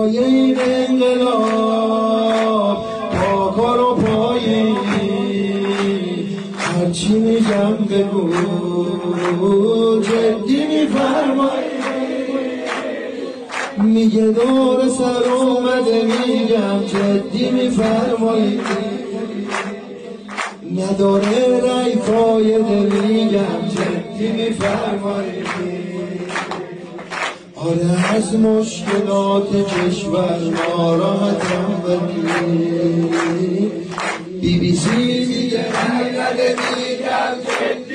پایه این انقلاب پا کار و پایه هرچی میگم بگو جدی میفرمایی میگه دور سر اومده میگم جدی میفرمایی نداره رای فایده میگم جدی میفرمایی آره از مشکلات کشور ناراحتم بگی BBC میگه رای نده میگم جدی